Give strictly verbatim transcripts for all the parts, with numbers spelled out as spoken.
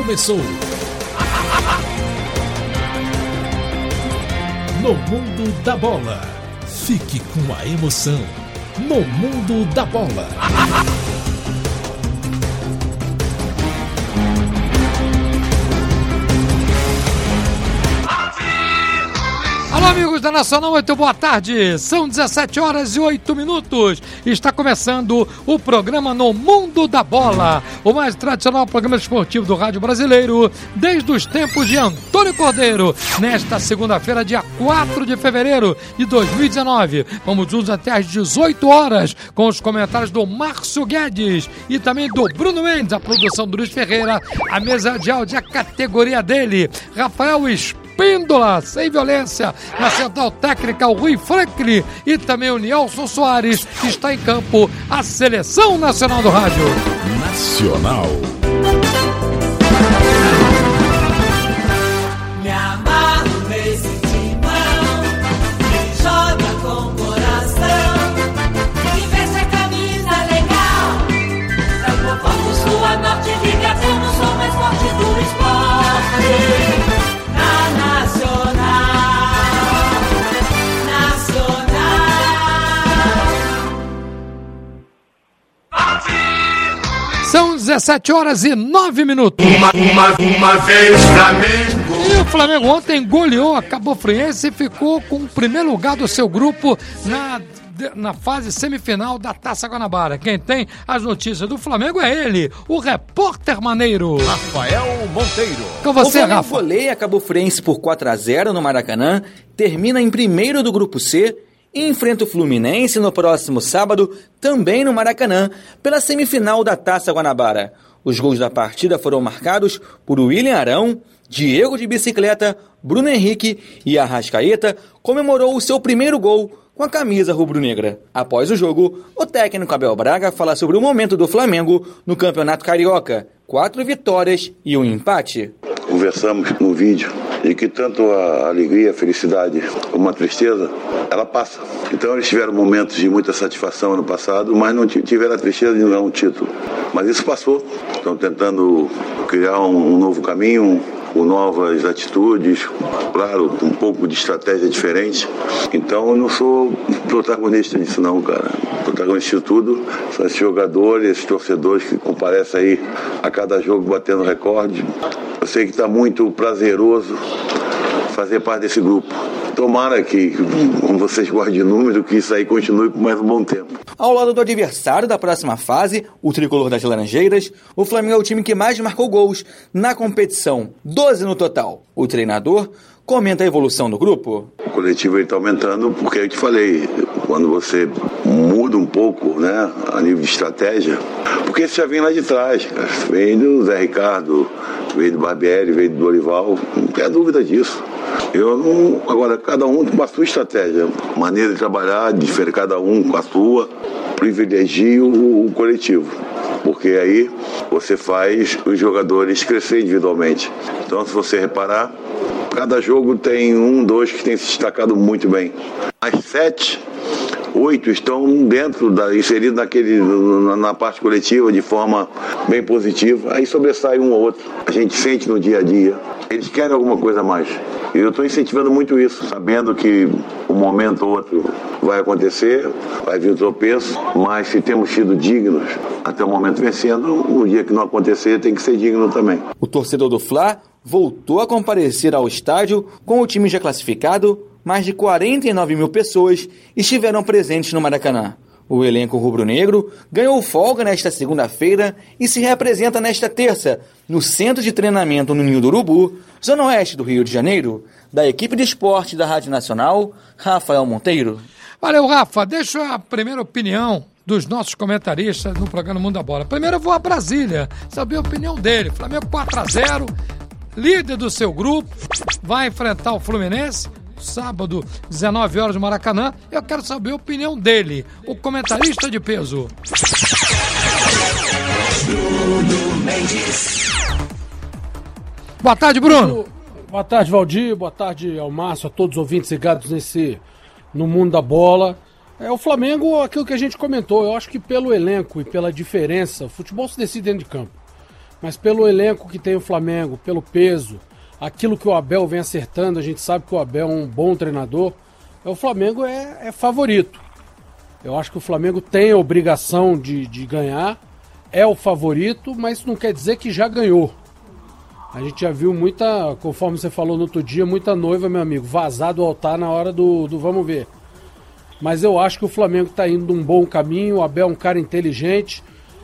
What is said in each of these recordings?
começou. No Mundo da Bola. Fique com a emoção. No Mundo da Bola. Alô, amigos da Nacional, muito boa tarde. São dezessete horas e oito minutos. Está começando o programa No Mundo da Bola, o mais tradicional programa esportivo do rádio brasileiro, desde os tempos de Antônio Cordeiro. Nesta segunda-feira, dia quatro de fevereiro de dois mil e dezenove. Vamos juntos até às dezoito horas, com os comentários do Márcio Guedes e também do Bruno Mendes, a produção do Luiz Ferreira, a mesa de áudio, a categoria dele, Rafael Espírito. Píndola, sem violência, na central técnica, o Rui Franklin e também o Nelson Soares, que está em campo, a Seleção Nacional do Rádio. Nacional. Me amarro nesse timão, que joga com coração, que veste a camisa legal, pra poupar sua norte, liga, temos o mais forte do esporte. São dezessete horas e nove minutos. Uma, uma, uma vez Flamengo. E o Flamengo ontem goleou a Cabo Friense e ficou com o primeiro lugar do seu grupo na, na fase semifinal da Taça Guanabara. Quem tem as notícias do Flamengo é ele, o repórter maneiro Rafael Monteiro. Com você, o Flamengo Rafa. goleia a Cabo Friense por quatro a zero no Maracanã, termina em primeiro do grupo C e enfrenta o Fluminense no próximo sábado, também no Maracanã, pela semifinal da Taça Guanabara. Os gols da partida foram marcados por William Arão, Diego de bicicleta, Bruno Henrique e Arrascaeta comemorou o seu primeiro gol com a camisa rubro-negra. Após o jogo, o técnico Abel Braga fala sobre o momento do Flamengo no Campeonato Carioca. Quatro vitórias e um empate. Conversamos no vídeo e que tanto a alegria, a felicidade como a tristeza, ela passa. Então eles tiveram momentos de muita satisfação no passado, mas não tiveram a tristeza de não ganhar um título. Mas isso passou. Estão tentando criar um novo caminho, com novas atitudes, claro, um pouco de estratégia diferente. Então eu não sou protagonista disso não, cara. O protagonista de tudo são esses jogadores, esses torcedores que comparecem aí a cada jogo batendo recorde. Eu sei que está muito prazeroso fazer parte desse grupo. Tomara que, como vocês guardem de número, que isso aí continue por mais um bom tempo. Ao lado do adversário da próxima fase, o tricolor das Laranjeiras, o Flamengo é o time que mais marcou gols na competição, doze no total. O treinador comenta a evolução do grupo. O coletivo está aumentando porque eu te falei, quando você muda um pouco, né, a nível de estratégia, porque isso já vem lá de trás, cara. Vem do Zé Ricardo, veio do Barbieri, veio do Dorival, não tem dúvida disso. Eu não, agora, cada um com a sua estratégia, maneira de trabalhar, difere cada um com a sua, privilegia o, o coletivo, porque aí você faz os jogadores crescer individualmente. Então, se você reparar, cada jogo tem um, dois que tem se destacado muito bem. As sete, oito estão dentro, da, inseridos naquele, na, na parte coletiva de forma bem positiva. Aí sobressai um ou outro. A gente sente no dia a dia. Eles querem alguma coisa a mais. E eu estou incentivando muito isso, sabendo que um momento ou outro vai acontecer, vai vir o tropeço, mas se temos sido dignos até o momento vencendo, no dia que não acontecer tem que ser digno também. O torcedor do Fla voltou a comparecer ao estádio com o time já classificado. Mais de quarenta e nove mil pessoas estiveram presentes no Maracanã. O elenco rubro-negro ganhou folga nesta segunda-feira e se reapresenta nesta terça no Centro de Treinamento no Ninho do Urubu, zona oeste do Rio de Janeiro. Da equipe de esporte da Rádio Nacional, Rafael Monteiro. Valeu, Rafa. Deixa a primeira opinião dos nossos comentaristas no programa Mundo da Bola. Primeiro eu vou a Brasília, saber a opinião dele. Flamengo quatro a zero, líder do seu grupo, vai enfrentar o Fluminense. Sábado, dezenove horas no Maracanã. Eu quero saber a opinião dele, o comentarista de peso. Bruno Mendes. Boa tarde, Bruno. Boa tarde, Valdir. Boa tarde ao Márcio, a todos os ouvintes ligados nesse, no Mundo da Bola. É, o Flamengo, aquilo que a gente comentou, eu acho que pelo elenco e pela diferença, o futebol se decide dentro de campo. Mas pelo elenco que tem o Flamengo, pelo peso, aquilo que o Abel vem acertando, a gente sabe que o Abel é um bom treinador, o Flamengo é, é favorito. Eu acho que o Flamengo tem a obrigação de, de ganhar, é o favorito, mas isso não quer dizer que já ganhou. A gente já viu muita, conforme você falou no outro dia, muita noiva, meu amigo, vazar do altar na hora do, do vamos ver. Mas eu acho que o Flamengo está indo num bom caminho, o Abel é um cara inteligente,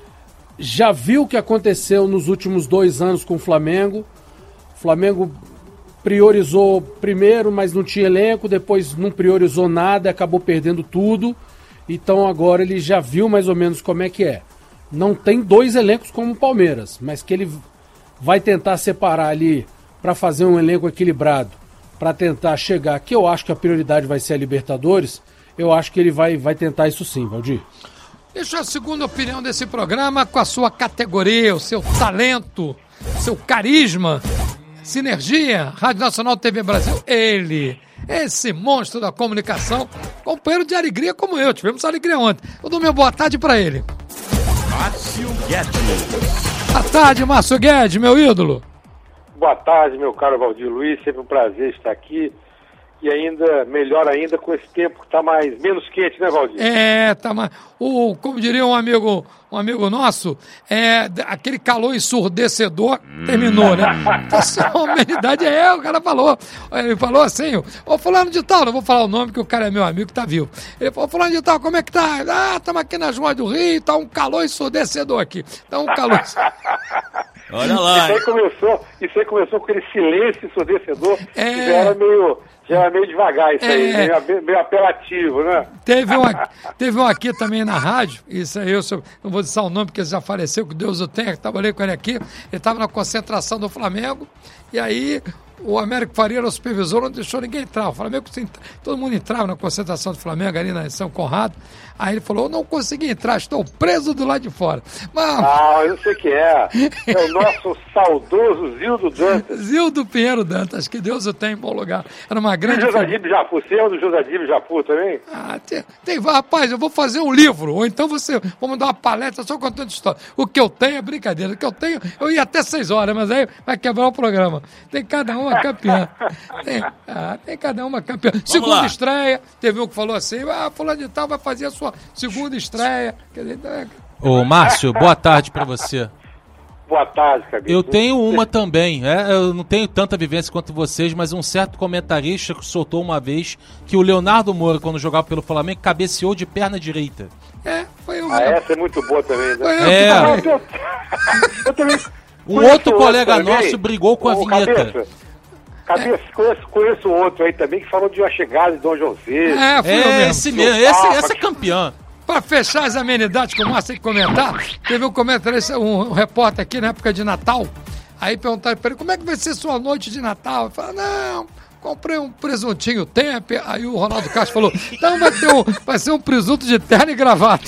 já viu o que aconteceu nos últimos dois anos com o Flamengo. O Flamengo priorizou primeiro, mas não tinha elenco, depois não priorizou nada, acabou perdendo tudo. Então agora ele já viu mais ou menos como é que é. Não tem dois elencos como o Palmeiras, mas que ele vai tentar separar ali para fazer um elenco equilibrado, para tentar chegar, que eu acho que a prioridade vai ser a Libertadores, eu acho que ele vai, vai tentar isso sim, Valdir. Deixa a segunda opinião desse programa com a sua categoria, o seu talento, seu carisma, sinergia, Rádio Nacional T V Brasil, ele, esse monstro da comunicação, companheiro de alegria como eu, tivemos alegria ontem. Eu dou minha boa tarde pra ele. Márcio Guedes. Boa tarde, Márcio Guedes, meu ídolo. Boa tarde, meu caro Valdir Luiz, sempre um prazer estar aqui. E ainda, melhor ainda, com esse tempo que está mais, menos quente, né, Valdir? É, tá mais... O, como diria um amigo, um amigo nosso, é, aquele calor ensurdecedor terminou, né? A humanidade é, o cara falou. Ele falou assim, ô fulano de tal, não vou falar o nome, que o cara é meu amigo, tá vivo. Ele falou, fulano de tal, como é que tá? Ah, estamos aqui nas ruas do Rio, tá um calor ensurdecedor aqui. Tá um calor... Olha lá. Isso aí começou, isso aí começou com aquele silêncio ensurdecedor, é... que já era meio... Já era meio devagar isso é... aí, meio, meio apelativo, né? Teve um, teve um aqui também na rádio, isso aí eu não vou dizer o nome porque ele já faleceu, que Deus o tenha, trabalhei com ele aqui, ele estava na concentração do Flamengo, e aí o Américo Faria era o supervisor, não deixou ninguém entrar, o Flamengo, todo mundo entrava na concentração do Flamengo ali na São Conrado, aí ele falou, eu não consegui entrar, estou preso do lado de fora. Mas... Ah, eu sei que é, é o nosso saudoso Zildo Dantas. Zildo Pinheiro Dantas, que Deus o tenha em bom lugar, era uma grande... E o Josadib Japu, você é o do Josadib Japu também? Ah, tem, tem, rapaz, eu vou fazer um livro, ou então você, vamos dar uma palestra só contando história. O que eu tenho é brincadeira, o que eu tenho, eu ia até seis horas, mas aí vai quebrar o programa. Tem cada uma campeã. Tem, ah, tem cada uma campeã. Vamos segunda lá. Estreia, teve um que falou assim, ah, fulano de tal vai fazer a sua segunda estreia. Quer dizer, é... Ô, Márcio, boa tarde pra você. Boa tarde, cabeça. Eu tenho uma também, é, eu não tenho tanta vivência quanto vocês, mas um certo comentarista soltou uma vez que o Leonardo Moura, quando jogava pelo Flamengo, cabeceou de perna direita. É, foi um... Ah, essa é muito boa também, né? É. Eu, eu, eu também um outro colega outro nosso brigou com a vinheta. Cabeça, cabeça é. conheço, conheço outro aí também que falou de uma chegada de Dom José. É, foi é, eu mesmo. Esse mesmo, esse, esse é campeão. Para fechar as amenidades que o Márcio tem que comentar, teve um comentarista, um, um repórter aqui na época de Natal, aí perguntaram para ele, como é que vai ser sua noite de Natal? Ele falou, não, comprei um presuntinho Tempe, aí o Ronaldo Castro falou, não, vai, ter um, vai ser um presunto de terno e gravata.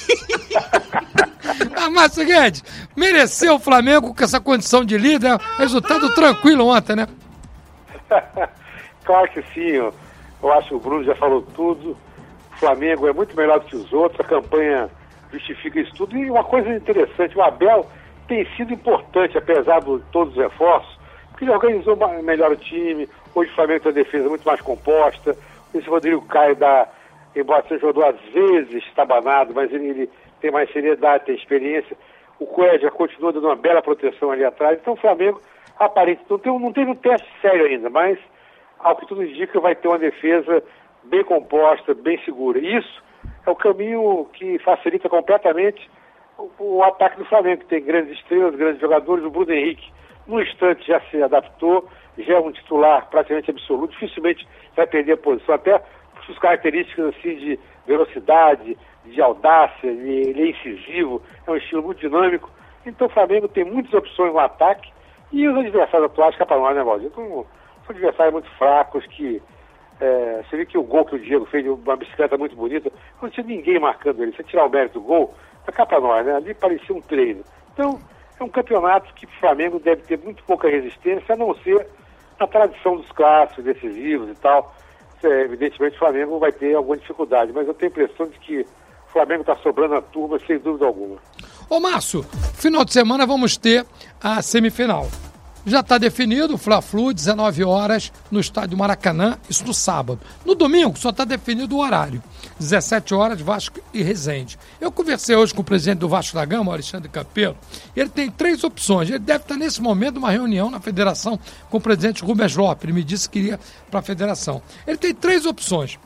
Ah, Márcio Guedes, mereceu o Flamengo com essa condição de líder, resultado tranquilo ontem, né? Claro que sim, eu, eu acho que o Bruno já falou tudo. O Flamengo é muito melhor do que os outros, a campanha justifica isso tudo. E uma coisa interessante, o Abel tem sido importante, apesar de todos os reforços, porque ele organizou melhor o time. Hoje o Flamengo tem uma defesa muito mais composta. Esse Rodrigo Caio, dá, embora seja jogador às vezes estabanado, mas ele, ele tem mais seriedade, tem experiência. O Coelho continua dando uma bela proteção ali atrás. Então o Flamengo, aparente, não, tem, não teve um teste sério ainda, mas ao que tudo indica vai ter uma defesa bem composta, bem segura. Isso é o caminho que facilita completamente o, o ataque do Flamengo, que tem grandes estrelas, grandes jogadores. O Bruno Henrique, no instante, já se adaptou, já é um titular praticamente absoluto, dificilmente vai perder a posição, até por suas características assim, de velocidade, de audácia, ele, ele é incisivo, é um estilo muito dinâmico. Então o Flamengo tem muitas opções no ataque e os adversários atuais, cá para nós, né, Valdir? Então, são adversários muito fracos que... É, você vê que o gol que o Diego fez, uma bicicleta muito bonita, não tinha ninguém marcando ele. Se tirar o mérito do gol, tá cá pra nós, né? Ali parecia um treino. Então, é um campeonato que o Flamengo deve ter muito pouca resistência, a não ser na tradição dos clássicos, decisivos e tal. É, evidentemente, o Flamengo vai ter alguma dificuldade, mas eu tenho a impressão de que o Flamengo está sobrando a turma, sem dúvida alguma. Ô Márcio, final de semana vamos ter a semifinal. Já está definido o Fla-Flu, dezenove horas, no estádio Maracanã, isso no sábado. No domingo só está definido o horário, dezessete horas, Vasco e Resende. Eu conversei hoje com o presidente do Vasco da Gama, Alexandre Campelo, ele tem três opções. Ele deve estar nesse momento numa reunião na federação com o presidente Rubens Lopes, ele me disse que iria para a federação. Ele tem três opções.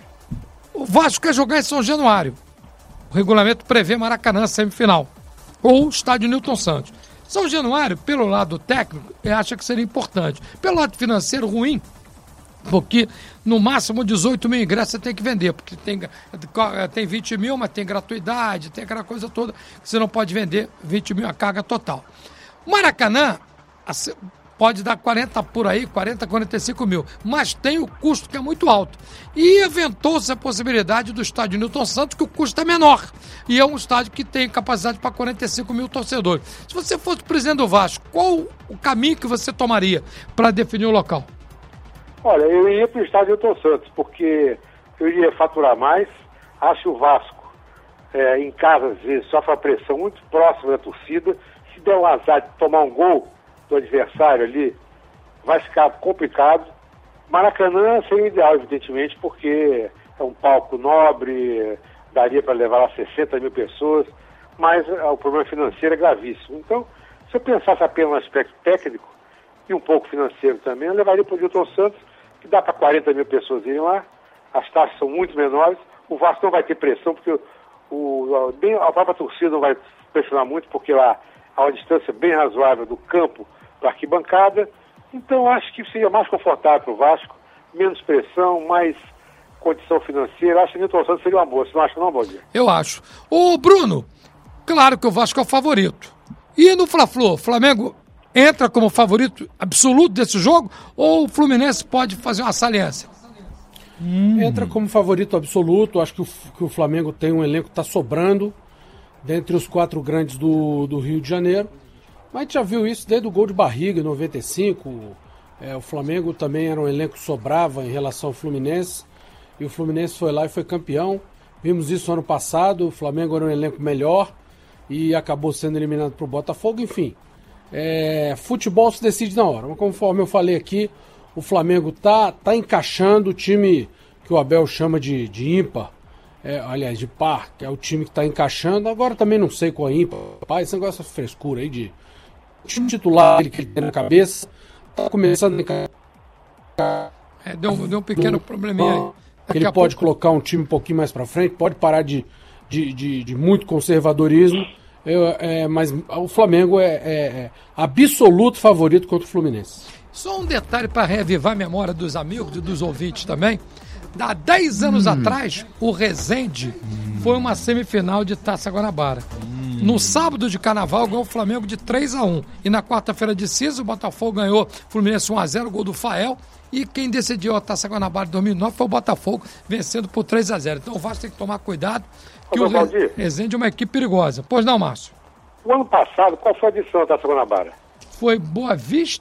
O Vasco quer jogar em São Januário, o regulamento prevê Maracanã semifinal, ou estádio Newton Santos. São Januário, pelo lado técnico, ele acha que seria importante. Pelo lado financeiro, ruim, porque no máximo dezoito mil ingressos você tem que vender, porque tem, tem vinte mil, mas tem gratuidade, tem aquela coisa toda que você não pode vender vinte mil a carga total. Maracanã pode dar quarenta por aí, quarenta, quarenta e cinco mil, mas tem o custo que é muito alto. E aventou-se a possibilidade do estádio Newton Santos, que o custo é menor. E é um estádio que tem capacidade para quarenta e cinco mil torcedores. Se você fosse presidente do Vasco, qual o caminho que você tomaria para definir o local? Olha, eu iria para o estádio Newton Santos, porque eu iria faturar mais. Acho que o Vasco, é, em casa, às vezes, sofre uma pressão muito próxima da torcida. Se der um azar de tomar um gol do adversário ali, vai ficar complicado. Maracanã seria ideal, evidentemente, porque é um palco nobre, daria para levar lá sessenta mil pessoas, mas uh, o problema financeiro é gravíssimo. Então, se eu pensasse apenas no aspecto técnico e um pouco financeiro também, eu levaria para o Newton Santos, que dá para quarenta mil pessoas irem lá, as taxas são muito menores, o Vasco não vai ter pressão, porque o, o, bem, a própria torcida não vai pressionar muito, porque lá há uma distância bem razoável do campo para a arquibancada. Então acho que seria mais confortável para o Vasco, menos pressão, mais condição financeira. Acho que o Newton Santos seria uma boa. Você não acha não, Baldir? Eu acho. Ô Bruno, claro que o Vasco é o favorito. E no Fla-Flu, o Flamengo entra como favorito absoluto desse jogo ou o Fluminense pode fazer uma saliência? Hum. Entra como favorito absoluto. Acho que o, que o Flamengo tem um elenco que está sobrando dentre os quatro grandes do, do Rio de Janeiro. Mas a gente já viu isso desde o gol de barriga em noventa e cinco. É, o Flamengo também era um elenco que sobrava em relação ao Fluminense. E o Fluminense foi lá e foi campeão. Vimos isso ano passado. O Flamengo era um elenco melhor e acabou sendo eliminado para o Botafogo. Enfim, é, futebol se decide na hora. Mas conforme eu falei aqui, o Flamengo tá, tá encaixando o time que o Abel chama de, de ímpar. É, aliás, de par, que é o time que está encaixando. Agora também não sei qual é ímpar. Pai, esse negócio de frescura aí de time titular que ele tem na cabeça. Tá começando a encaixar. É, deu, deu um pequeno probleminha aí. Ele pode pouco... colocar um time um pouquinho mais para frente, pode parar de, de, de, de muito conservadorismo. É, é, mas o Flamengo é, é, é absoluto favorito contra o Fluminense. Só um detalhe para reavivar a memória dos amigos e dos ouvintes também. Há dez anos hum. atrás, o Resende hum. foi uma semifinal de Taça Guanabara. Hum. No sábado de Carnaval, ganhou o Flamengo de três a um. E na quarta-feira de cinza, o Botafogo ganhou o Fluminense um a zero, gol do Fael. E quem decidiu a Taça Guanabara de dois mil e nove foi o Botafogo, vencendo por três a zero. Então o Vasco tem que tomar cuidado, que Ô, o Re... Resende é uma equipe perigosa. Pois não, Márcio? O ano passado, qual foi a edição da Taça Guanabara? Foi Boa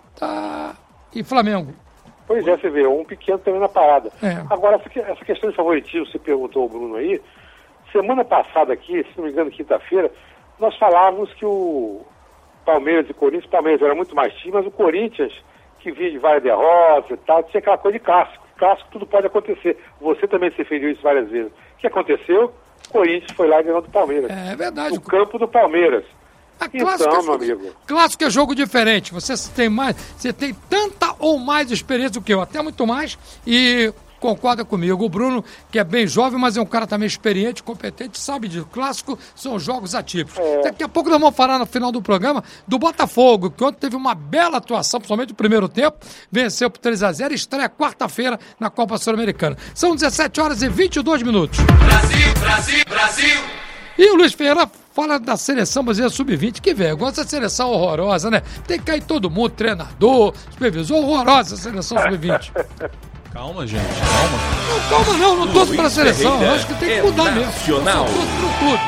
Vista e Flamengo. Pois é, você vê, um pequeno também na parada. É. Agora, essa, essa questão de favoritismo, você perguntou ao Bruno aí, semana passada aqui, se não me engano, quinta-feira, nós falávamos que o Palmeiras e Corinthians, o Palmeiras era muito mais time, mas o Corinthians, que vinha de várias derrotas e tal, tinha aquela coisa de clássico. Clássico tudo pode acontecer. Você também se referiu isso várias vezes. O que aconteceu? O Corinthians foi lá e ganhou do Palmeiras. É verdade. No campo do Palmeiras. A então, clássico é meu jogo, amigo. Clássico é jogo diferente. Você tem mais, você tem tanta ou mais experiência do que eu, até muito mais, e concorda comigo. O Bruno, que é bem jovem, mas é um cara também experiente, competente, sabe disso. Clássico são jogos atípicos. É. Daqui a pouco nós vamos falar no final do programa do Botafogo, que ontem teve uma bela atuação, principalmente no primeiro tempo, venceu por três a zero e estreia quarta-feira na Copa Sul-Americana. São dezessete horas e vinte e dois minutos. Brasil, Brasil, Brasil! E o Luiz Ferreira fala da seleção brasileira sub vinte. Que vergonha, essa seleção horrorosa, né? Tem que cair todo mundo, treinador, supervisor, horrorosa a seleção sub vinte. Calma, gente, calma. Não, calma não, não torço pra seleção. Eu acho que tem que mudar mesmo. Eu torço pro clube.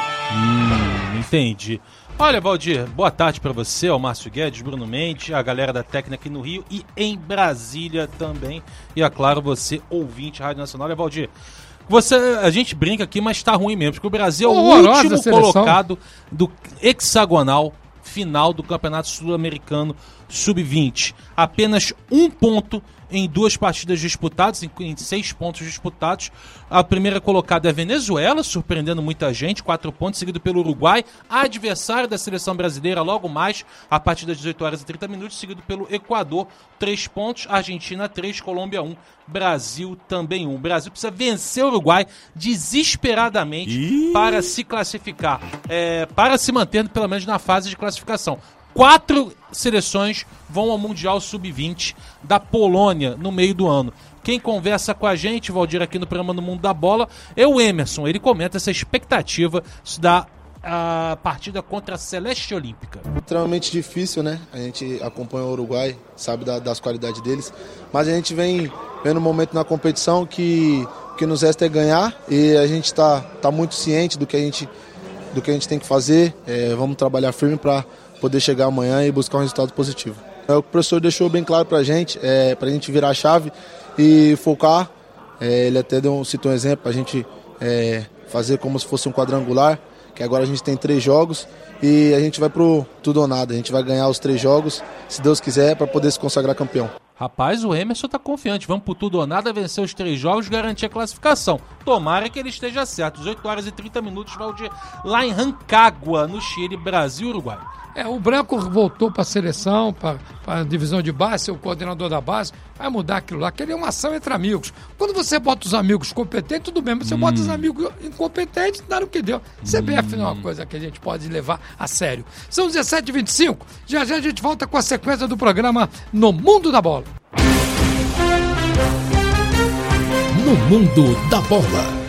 Hum, entendi. Olha, Valdir, boa tarde pra você, ao Márcio Guedes, Bruno Mendes, a galera da técnica aqui no Rio e em Brasília também. E, é claro, você, ouvinte Rádio Nacional. Olha, Valdir, você, a gente brinca aqui, mas tá ruim mesmo, porque o Brasil é o Horrorosa último colocado do hexagonal final do Campeonato Sul-Americano sub vinte. Apenas um ponto em duas partidas disputadas, em, em seis pontos disputados. A primeira colocada é a Venezuela, surpreendendo muita gente, quatro pontos, seguido pelo Uruguai, adversário da seleção brasileira logo mais, a partir das dezoito horas e trinta minutos, seguido pelo Equador, três pontos, Argentina três, Colômbia um, Brasil também um. O Brasil precisa vencer o Uruguai desesperadamente Ih. para se classificar, é, para se manter pelo menos na fase de classificação. Quatro seleções vão ao Mundial sub vinte da Polônia no meio do ano. Quem conversa com a gente, Valdir, aqui no programa No Mundo da Bola, é o Emerson. Ele comenta essa expectativa da a partida contra a Celeste Olímpica. Extremamente difícil, né? A gente acompanha o Uruguai, sabe da, das qualidades deles, mas a gente vem vendo um momento na competição que o que nos resta é ganhar, e a gente está tá muito ciente do que a gente, do que a gente tem que fazer. É, vamos trabalhar firme para poder chegar amanhã e buscar um resultado positivo. É o que o professor deixou bem claro para a gente, é, para a gente virar a chave e focar. É, ele até deu, citou um exemplo para a gente é, fazer como se fosse um quadrangular, que agora a gente tem três jogos e a gente vai pro tudo ou nada. A gente vai ganhar os três jogos, se Deus quiser, para poder se consagrar campeão. Rapaz, o Emerson tá confiante. Vamos pro tudo ou nada, vencer os três jogos, garantir a classificação. Tomara que ele esteja certo. dezoito horas e trinta minutos, Valdir, lá em Rancagua, no Chile, Brasil e Uruguai. É, o Branco voltou para a seleção, para a divisão de base, ser o coordenador da base, vai mudar aquilo lá, aquele é uma ação entre amigos. Quando você bota os amigos competentes, tudo bem, mas você hum. bota os amigos incompetentes, dá no que deu. C B F hum. não é uma coisa que a gente pode levar a sério. São dezessete e vinte e cinco, já já a gente volta com a sequência do programa No Mundo da Bola. No Mundo da Bola.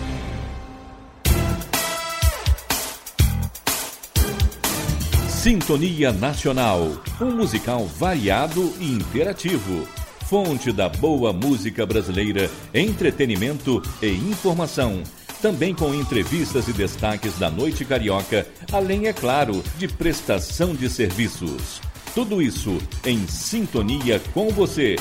Sintonia Nacional, um musical variado e interativo. Fonte da boa música brasileira, entretenimento e informação. Também com entrevistas e destaques da noite carioca, além, é claro, de prestação de serviços. Tudo isso em sintonia com você.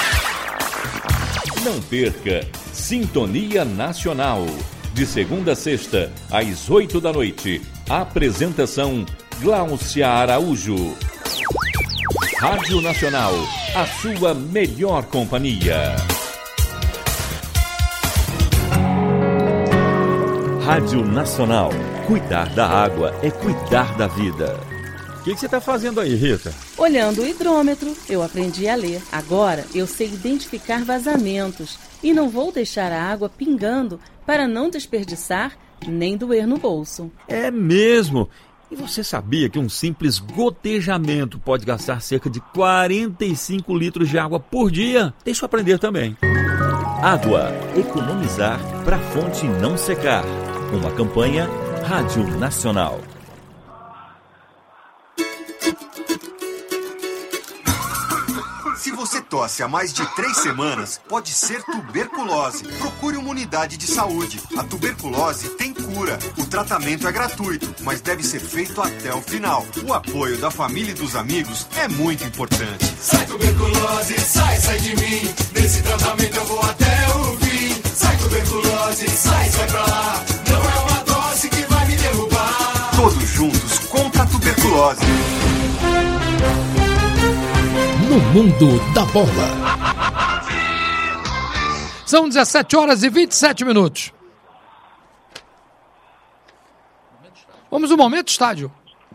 Não perca Sintonia Nacional. De segunda a sexta, às oito da noite. Apresentação Gláucia Araújo. Rádio Nacional, a sua melhor companhia. Rádio Nacional. Cuidar da água é cuidar da vida. O que, que você está fazendo aí, Rita? Olhando o hidrômetro. Eu aprendi a ler. Agora eu sei identificar vazamentos e não vou deixar a água pingando para não desperdiçar nem doer no bolso. É mesmo? E você sabia que um simples gotejamento pode gastar cerca de quarenta e cinco litros de água por dia? Deixa eu aprender também. Água. Economizar para a fonte não secar. Uma campanha Rádio Nacional. Se você tosse há mais de três semanas, pode ser tuberculose. Procure uma unidade de saúde. A tuberculose tem cura. O tratamento é gratuito, mas deve ser feito até o final. O apoio da família e dos amigos é muito importante. Sai tuberculose, sai, sai de mim. Nesse tratamento eu vou até o fim. Sai tuberculose, sai, sai pra lá. Não é uma tosse que vai me derrubar. Todos juntos contra a tuberculose. No Mundo da Bola. São dezessete horas e vinte e sete minutos. Vamos ao Momento Estádio.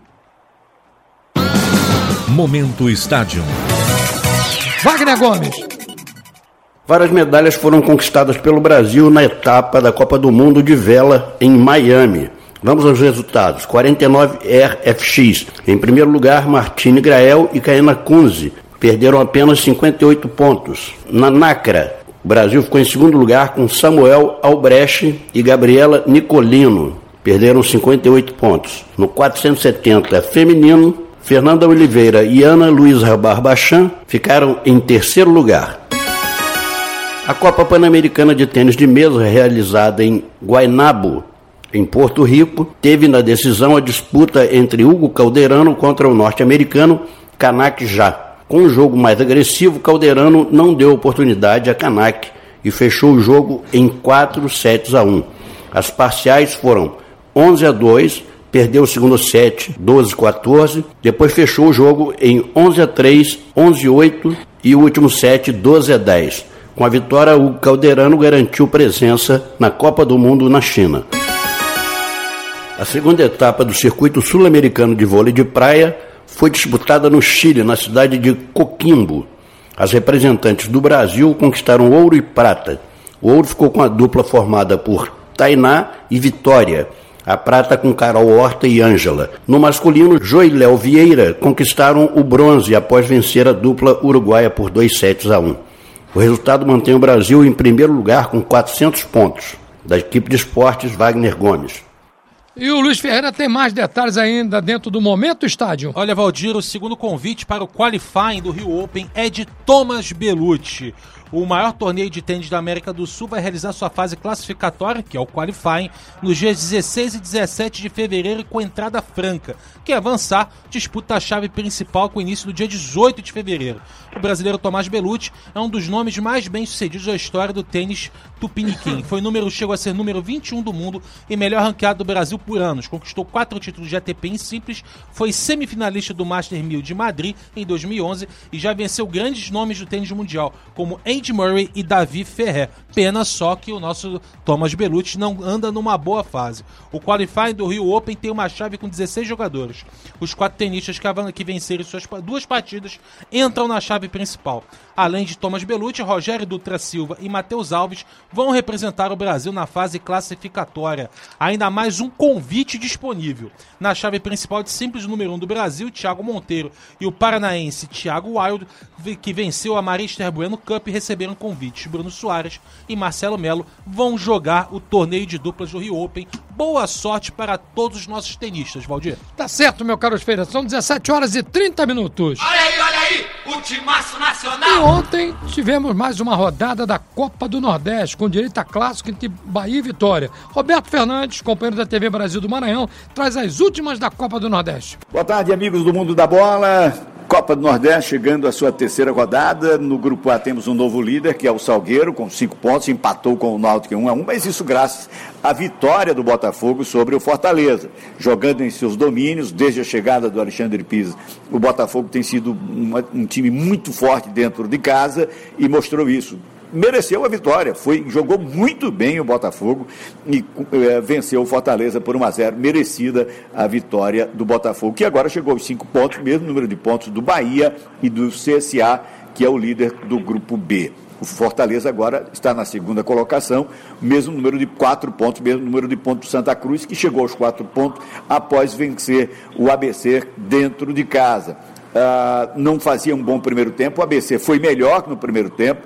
Momento Estádio. Wagner Gomes. Várias medalhas foram conquistadas pelo Brasil na etapa da Copa do Mundo de vela em Miami. Vamos aos resultados. quarenta e nove R F X. Em primeiro lugar, Martine Grael e Caena Kunze. Perderam apenas cinquenta e oito pontos. Na Nacra, o Brasil ficou em segundo lugar com Samuel Albrecht e Gabriela Nicolino. Perderam cinquenta e oito pontos. No quatrocentos e setenta feminino, Fernanda Oliveira e Ana Luísa Barbachan ficaram em terceiro lugar. A Copa Pan-Americana de Tênis de Mesa, realizada em Guaynabo, em Porto Rico, teve na decisão a disputa entre Hugo Calderano contra o norte-americano Kanak Já. Com um jogo mais agressivo, Calderano não deu oportunidade a Kanak e fechou o jogo em quatro sets a um. As parciais foram onze a dois, perdeu o segundo set doze a quatorze, depois fechou o jogo em onze a três, onze a oito e o último set doze a dez. Com a vitória, o Calderano garantiu presença na Copa do Mundo na China. A segunda etapa do circuito sul-americano de vôlei de praia foi disputada no Chile, na cidade de Coquimbo. As representantes do Brasil conquistaram ouro e prata. O ouro ficou com a dupla formada por Tainá e Vitória, a prata com Carol Horta e Ângela. No masculino, Jô e Léo Vieira conquistaram o bronze após vencer a dupla uruguaia por dois sets a um. O resultado mantém o Brasil em primeiro lugar com quatrocentos pontos, da equipe de esportes Wagner Gomes. E o Luiz Ferreira tem mais detalhes ainda dentro do Momento Estádio. Olha, Valdir, o segundo convite para o qualifying do Rio Open é de Thomas Bellucci. O maior torneio de tênis da América do Sul vai realizar sua fase classificatória, que é o qualifying, nos dias dezesseis e dezessete de fevereiro com entrada franca. Quem avançar disputa a chave principal com início no dia dezoito de fevereiro. O brasileiro Tomás Bellucci é um dos nomes mais bem-sucedidos da história do tênis tupiniquim. Foi número, chegou a ser número vinte e um do mundo e melhor ranqueado do Brasil por anos. Conquistou quatro títulos de A T P em simples, foi semifinalista do Master mil de Madrid em dois mil e onze e já venceu grandes nomes do tênis mundial, como Andy Murray e Davi Ferrer. Pena só que o nosso Thomas Bellucci não anda numa boa fase. O qualifying do Rio Open tem uma chave com dezesseis jogadores. Os quatro tenistas que vencerem suas duas partidas entram na chave principal. Além de Thomas Bellucci, Rogério Dutra Silva e Matheus Alves vão representar o Brasil na fase classificatória. Ainda mais um convite disponível. Na chave principal de simples, o número um do Brasil, Thiago Monteiro, e o paranaense Thiago Wild, que venceu a Marister Bueno Cup, receberam convites. Bruno Soares e Marcelo Melo vão jogar o torneio de duplas do Rio Open. Boa sorte para todos os nossos tenistas, Valdir. Tá certo, meu caro Feira. São dezessete horas e trinta minutos. Olha aí, olha aí, o timaço nacional. E ontem tivemos mais uma rodada da Copa do Nordeste, com direito a clássico entre Bahia e Vitória. Roberto Fernandes, companheiro da T V Brasil do Maranhão, traz as últimas da Copa do Nordeste. Boa tarde, amigos do Mundo da Bola. Copa do Nordeste chegando à sua terceira rodada. No grupo A temos um novo líder, que é o Salgueiro, com cinco pontos, empatou com o Náutico em um a um, mas isso graças à vitória do Botafogo sobre o Fortaleza. Jogando em seus domínios, desde a chegada do Alexandre Pires, o Botafogo tem sido uma, um time muito forte dentro de casa e mostrou isso. Mereceu a vitória, foi, jogou muito bem o Botafogo e é, venceu o Fortaleza por um a zero, merecida a vitória do Botafogo, que agora chegou aos cinco pontos, mesmo número de pontos do Bahia e do C S A, que é o líder do grupo B. O Fortaleza agora está na segunda colocação, mesmo número de quatro pontos, mesmo número de pontos do Santa Cruz, que chegou aos quatro pontos após vencer o A B C dentro de casa. Uh, não fazia um bom primeiro tempo, o A B C foi melhor que no primeiro tempo.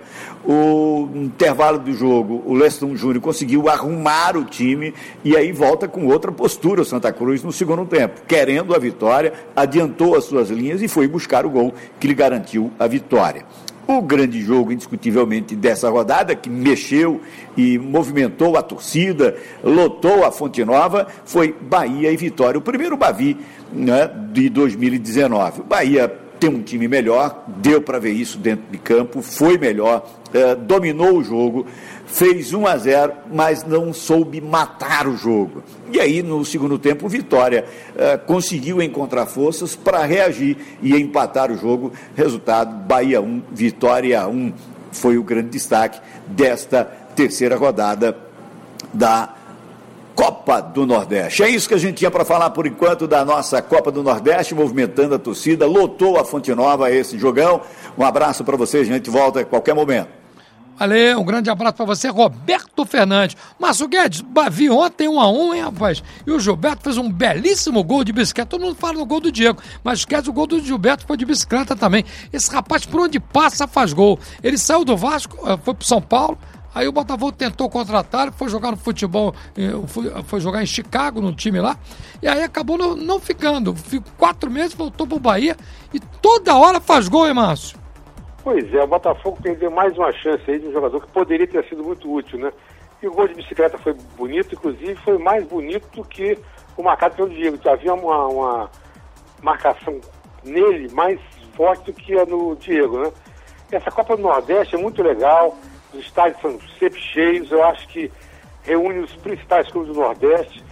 O intervalo do jogo, o Leston Júnior conseguiu arrumar o time e aí volta com outra postura o Santa Cruz no segundo tempo, querendo a vitória, adiantou as suas linhas e foi buscar o gol que lhe garantiu a vitória. O grande jogo, indiscutivelmente, dessa rodada, que mexeu e movimentou a torcida, lotou a Fonte Nova, foi Bahia e Vitória. O primeiro Bavi, né, de dois mil e dezenove. O Bahia tem um time melhor, deu para ver isso dentro de campo, foi melhor, eh, dominou o jogo, fez um a zero, mas não soube matar o jogo. E aí, no segundo tempo, o Vitória eh, conseguiu encontrar forças para reagir e empatar o jogo. Resultado, Bahia um, Vitória um, foi o grande destaque desta terceira rodada da Copa do Nordeste. É isso que a gente tinha para falar por enquanto da nossa Copa do Nordeste, movimentando a torcida, lotou a Fonte Nova esse jogão. Um abraço para vocês, a gente volta a qualquer momento. Valeu, um grande abraço para você, Roberto Fernandes. Márcio Guedes, Bavi ontem um a um, hein, rapaz? E o Gilberto fez um belíssimo gol de bicicleta. Todo mundo fala no gol do Diego, mas esquece, o gol do Gilberto foi de bicicleta também. Esse rapaz, por onde passa, faz gol. Ele saiu do Vasco, foi pro São Paulo, aí o Botafogo tentou contratar, foi jogar no futebol, foi jogar em Chicago, no time lá, e aí acabou não, não ficando. Ficou quatro meses, voltou pro Bahia e toda hora faz gol, hein, Márcio? Pois é, o Botafogo perdeu mais uma chance aí de um jogador que poderia ter sido muito útil, né? E o gol de bicicleta foi bonito, inclusive foi mais bonito do que o marcado pelo Diego. Havia uma, uma marcação nele mais forte do que a no Diego, né? Essa Copa do Nordeste é muito legal, os estádios são sempre cheios, eu acho que reúne os principais clubes do Nordeste,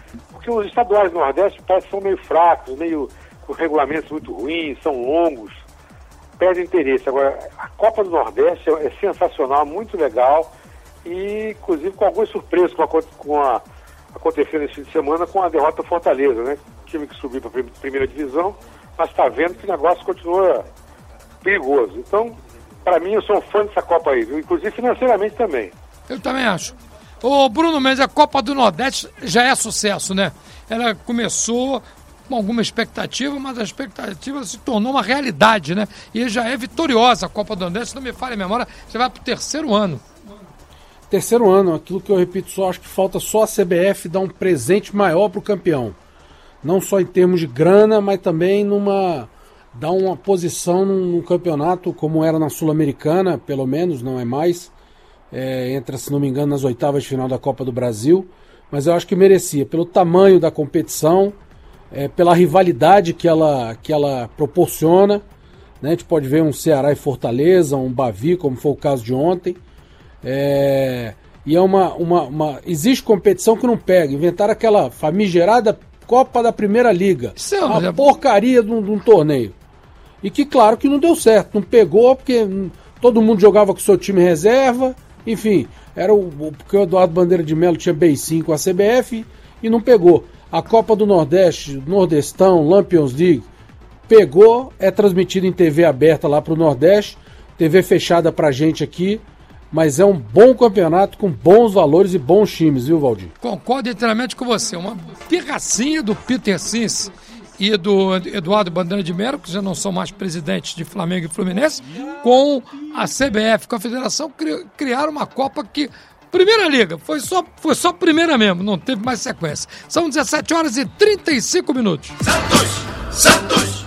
porque os estaduais do Nordeste parece que são meio fracos, meio com regulamentos muito ruins, são longos, perde interesse. Agora, a Copa do Nordeste é, é sensacional, muito legal, e inclusive com algumas surpresas com a, com a, acontecendo nesse fim de semana com a derrota do Fortaleza, né? Time que subiu para a primeira divisão, mas está vendo que o negócio continua perigoso. Então, para mim, eu sou um fã dessa Copa aí, viu? Inclusive financeiramente também. Eu também acho. Ô Bruno Mendes, a Copa do Nordeste já é sucesso, né? Ela começou com alguma expectativa, mas a expectativa se tornou uma realidade, né? E já é vitoriosa a Copa do Nordeste, se não me falha a memória, você vai para o terceiro ano. Terceiro ano, aquilo que eu repito só, acho que falta só a C B F dar um presente maior pro campeão. Não só em termos de grana, mas também numa dar uma posição num, num campeonato como era na Sul-Americana, pelo menos, não é mais. É, entra, se não me engano, nas oitavas de final da Copa do Brasil. Mas eu acho que merecia, pelo tamanho da competição, é, pela rivalidade que ela, que ela proporciona. Né? A gente pode ver um Ceará e Fortaleza, um Bavi, como foi o caso de ontem. É, e é uma, uma, uma. Existe competição que não pega. Inventaram aquela famigerada Copa da Primeira Liga. Sim, uma é... porcaria de um, de um torneio. E que, claro, que não deu certo. Não pegou porque todo mundo jogava com o seu time reserva. Enfim, era o, porque o Eduardo Bandeira de Melo tinha beicinho com a C B F e não pegou. A Copa do Nordeste, Nordestão, Lampions League, pegou, é transmitido em T V aberta lá pro Nordeste, T V fechada pra gente aqui, mas é um bom campeonato com bons valores e bons times, viu, Valdir? Concordo inteiramente com você. Uma pirracinha do Peter Sins e do Eduardo Bandeira de Melo, que já não são mais presidentes de Flamengo e Fluminense, com a C B F, com a Federação, cri, criaram uma Copa que... Primeira Liga, foi só, foi só primeira mesmo, não teve mais sequência. São dezessete horas e trinta e cinco minutos. Santos! Santos!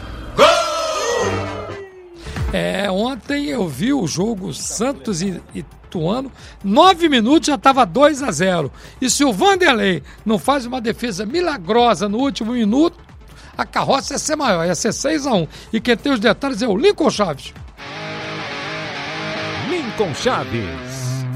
Gol! É, ontem eu vi o jogo Santos e Ituano, nove minutos já estava dois a zero. E se o Vanderlei não faz uma defesa milagrosa no último minuto, a carroça ia ser maior, ia ser seis a um. E quem tem os detalhes é o Lincoln Chaves. Lincoln Chaves.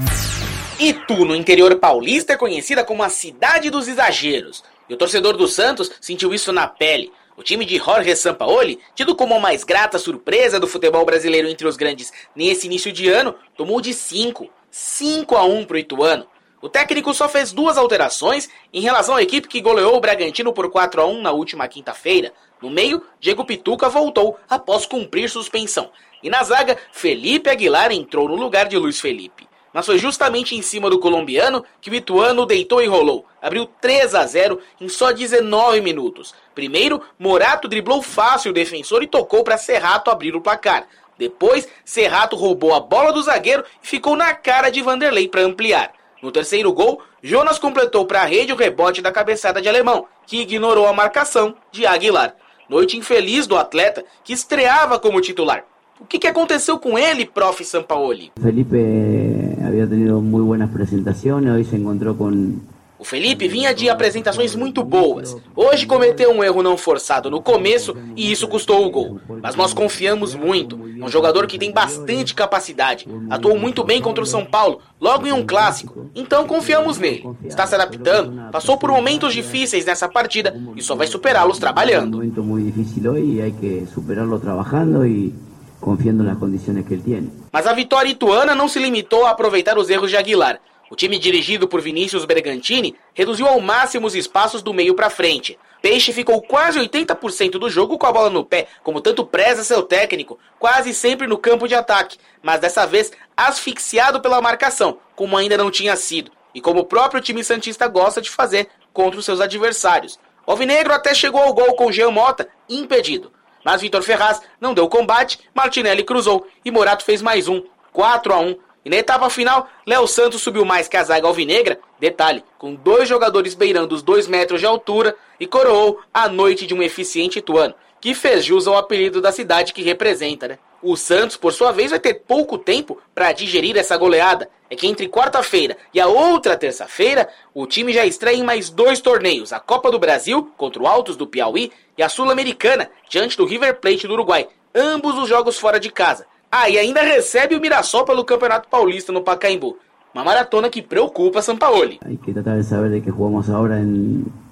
Itu, no interior paulista, é conhecida como a cidade dos exageros. E o torcedor do Santos sentiu isso na pele. O time de Jorge Sampaoli, tido como a mais grata surpresa do futebol brasileiro entre os grandes nesse início de ano, tomou de cinco. cinco a um pro Ituano. O técnico só fez duas alterações em relação à equipe que goleou o Bragantino por quatro a um na última quinta-feira. No meio, Diego Pituca voltou após cumprir suspensão. E na zaga, Felipe Aguilar entrou no lugar de Luiz Felipe. Mas foi justamente em cima do colombiano que o Ituano deitou e rolou. Abriu três a zero em só dezenove minutos. Primeiro, Morato driblou fácil o defensor e tocou para Serrato abrir o placar. Depois, Serrato roubou a bola do zagueiro e ficou na cara de Vanderlei para ampliar. No terceiro gol, Jonas completou para a rede o rebote da cabeçada de Alemão, que ignorou a marcação de Aguilar. Noite infeliz do atleta, que estreava como titular. O que, que aconteceu com ele, prof. Sampaoli? Felipe havia tido muito boas apresentações, hoje se encontrou com... O Felipe vinha de apresentações muito boas. Hoje cometeu um erro não forçado no começo e isso custou o gol. Mas nós confiamos muito. É um jogador que tem bastante capacidade. Atuou muito bem contra o São Paulo, logo em um clássico. Então confiamos nele. Está se adaptando, passou por momentos difíceis nessa partida e só vai superá-los trabalhando. Um momento muito difícil hoje e há que superá-lo trabalhando e confiando nas condições que ele tem. Mas a vitória ituana não se limitou a aproveitar os erros de Aguilar. O time dirigido por Vinícius Bergantini reduziu ao máximo os espaços do meio para frente. Peixe ficou quase oitenta por cento do jogo com a bola no pé, como tanto preza seu técnico, quase sempre no campo de ataque, mas dessa vez asfixiado pela marcação, como ainda não tinha sido, e como o próprio time santista gosta de fazer contra os seus adversários. O alvinegro até chegou ao gol com Jean Mota, impedido. Mas Vitor Ferraz não deu combate, Martinelli cruzou e Morato fez mais um, quatro a um. E na etapa final, Léo Santos subiu mais que a zaga alvinegra, detalhe, com dois jogadores beirando os dois metros de altura e coroou a noite de um eficiente ituano, que fez jus ao apelido da cidade que representa, né? O Santos, por sua vez, vai ter pouco tempo para digerir essa goleada. É que entre quarta-feira e a outra terça-feira, o time já estreia em mais dois torneios, a Copa do Brasil, contra o Altos do Piauí, e a Sul-Americana, diante do River Plate do Uruguai, ambos os jogos fora de casa. Ah, e ainda recebe o Mirassol pelo Campeonato Paulista no Pacaembu. Uma maratona que preocupa Sampaoli. Hay que tratar de saber de que jugamos ahora en,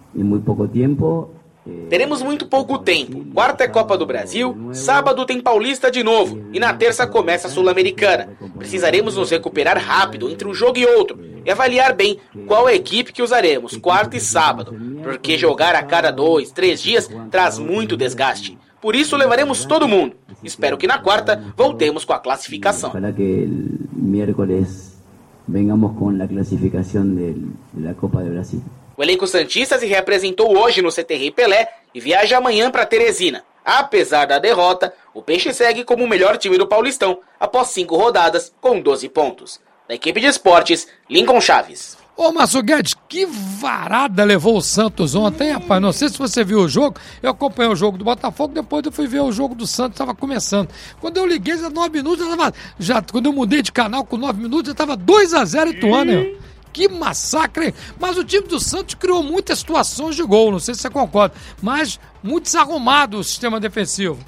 en muy poco tiempo. Teremos muito pouco tempo. Quarta é Copa do Brasil, sábado tem Paulista de novo e na terça começa a Sul-Americana. Precisaremos nos recuperar rápido entre um jogo e outro e avaliar bem qual é a equipe que usaremos quarta e sábado, porque jogar a cada dois, três dias traz muito desgaste. Por isso levaremos todo mundo. Espero que na quarta voltemos com a classificação. Ojalá que el miércoles vengamos con la clasificación de la Copa de Brasil. O elenco santista se reapresentou hoje no C T R Pelé e viaja amanhã para Teresina. Apesar da derrota, o Peixe segue como o melhor time do Paulistão, após cinco rodadas, com doze pontos. Da equipe de esportes, Lincoln Chaves. Ô, Márcio Guedes, que varada levou o Santos ontem, rapaz. Não sei se você viu o jogo. Eu acompanhei o jogo do Botafogo, depois eu fui ver o jogo do Santos, estava começando. Quando eu liguei, já nove minutos, já tava, já, quando eu mudei de canal com nove minutos, já estava dois a zero Ituano, hein? Que massacre! Mas o time do Santos criou muitas situações de gol, não sei se você concorda, mas muito desarrumado o sistema defensivo.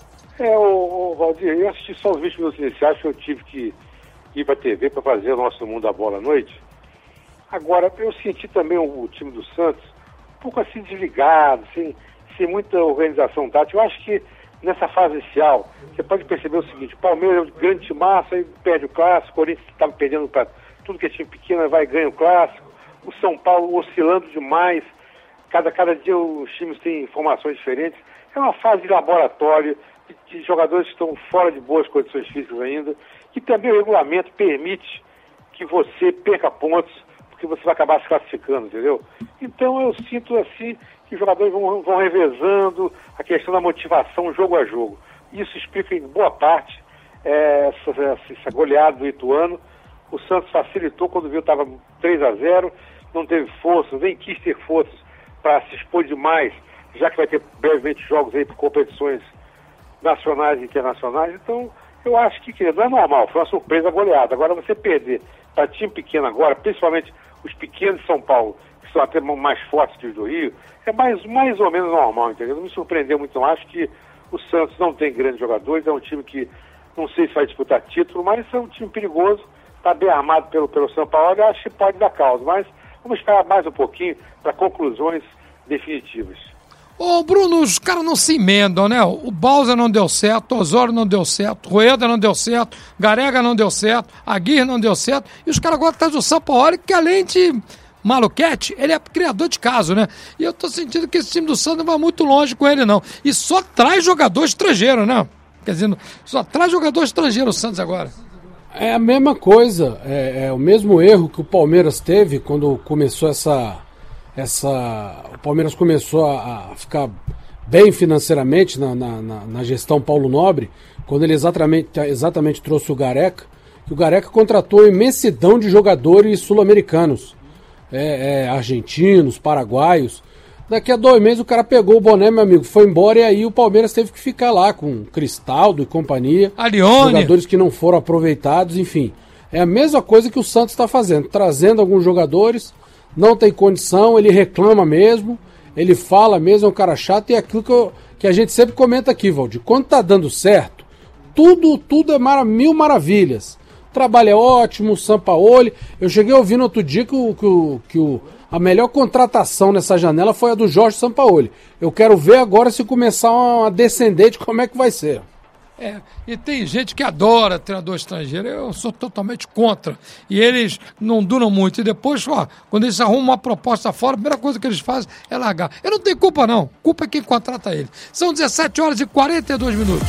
É, o, o Valdir, eu assisti só os vinte minutos iniciais que eu tive que ir para a T V para fazer o nosso Mundo da Bola à noite. Agora, eu senti também o, o time do Santos um pouco assim desligado, sem, sem muita organização tática. Eu acho que nessa fase inicial, você pode perceber o seguinte: o Palmeiras é um grande timaço, aí perde o clássico, o Corinthians estava perdendo para tudo que é time pequeno, vai e ganha o clássico, o São Paulo oscilando demais, cada, cada dia os times têm informações diferentes. É uma fase de laboratório, de, de jogadores que estão fora de boas condições físicas ainda, que também o regulamento permite que você perca pontos, porque você vai acabar se classificando, entendeu? Então eu sinto assim que os jogadores vão, vão revezando a questão da motivação jogo a jogo. Isso explica em boa parte é, essa, essa goleada do Ituano. O Santos facilitou quando viu que estava três a zero, não teve força, nem quis ter forças para se expor demais, já que vai ter brevemente jogos aí por competições nacionais e internacionais. Então, eu acho que, querido, não é normal, foi uma surpresa goleada. Agora, você perder para time pequeno agora, principalmente os pequenos de São Paulo, que são até mais fortes que os do Rio, é mais, mais ou menos normal, entendeu? Não me surpreendeu muito, não. Acho que o Santos não tem grandes jogadores, é um time que não sei se vai disputar título, mas é um time perigoso. Está bem armado pelo, pelo São Paulo, eu acho que pode dar causa, mas vamos esperar mais um pouquinho para conclusões definitivas. Ô Bruno, os caras não se emendam, né? O Bausa não deu certo, o Osório não deu certo, Rueda não deu certo, Garega não deu certo, Aguirre não deu certo, e os caras agora estão do Sampaoli, que além de maluquete, ele é criador de caso, né? E eu tô sentindo que esse time do Santos não vai muito longe com ele, não. E só traz jogador estrangeiro, né? Quer dizer, só traz jogador estrangeiro o Santos agora. É a mesma coisa, é, é o mesmo erro que o Palmeiras teve quando começou essa... essa o Palmeiras começou a, a ficar bem financeiramente na, na, na, na gestão Paulo Nobre, quando ele exatamente, exatamente trouxe o Gareca, que o Gareca contratou imensidão de jogadores sul-americanos, é, é, argentinos, paraguaios. Daqui a dois meses o cara pegou o boné, meu amigo, foi embora, e aí o Palmeiras teve que ficar lá com Cristaldo e companhia. Alione. Jogadores que não foram aproveitados, enfim. É a mesma coisa que o Santos está fazendo, trazendo alguns jogadores, não tem condição, ele reclama mesmo, ele fala mesmo, é um cara chato, e é aquilo que, eu, que a gente sempre comenta aqui, Valdir. Quando tá dando certo, tudo, tudo é mara, mil maravilhas. O trabalho é ótimo, o Sampaoli. Eu cheguei ouvindo outro dia que o... Que o, que o a melhor contratação nessa janela foi a do Jorge Sampaoli. Eu quero ver agora se começar uma descendente, como é que vai ser. É, e tem gente que adora treinador estrangeiro, eu sou totalmente contra. E eles não duram muito. E depois, ó, quando eles arrumam uma proposta fora, a primeira coisa que eles fazem é largar. Eu não tenho culpa, não. Culpa é quem contrata ele. São dezessete horas e quarenta e dois minutos.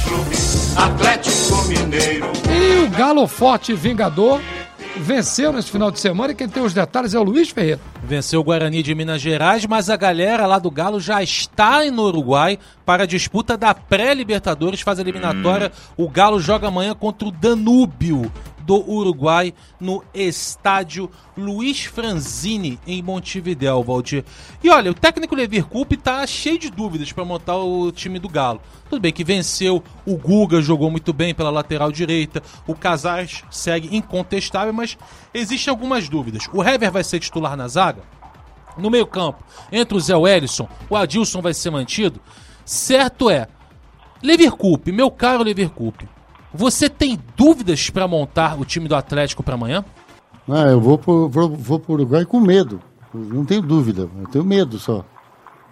Atlético Mineiro. E o Galo Forte Vingador venceu nesse final de semana, e quem tem os detalhes é o Luiz Ferreira. Venceu o Guarani de Minas Gerais, mas a galera lá do Galo já está no Uruguai para a disputa da pré-Libertadores, fase eliminatória. Hum. O Galo joga amanhã contra o Danúbio do Uruguai no estádio Luiz Franzini, em Montevidéu, Valdir. E olha, o técnico Levir Coupe tá cheio de dúvidas para montar o time do Galo. Tudo bem que venceu, o Guga jogou muito bem pela lateral direita, o Casares segue incontestável, mas existem algumas dúvidas. O Hever vai ser titular na zaga? No meio campo, entre o Zé Wellison, o Adilson vai ser mantido? Certo é, Levir Coupe, meu caro Levir Coupe, você tem dúvidas para montar o time do Atlético para amanhã? Ah, eu vou pro, vou, vou pro Uruguai com medo. Não tenho dúvida. Eu tenho medo só.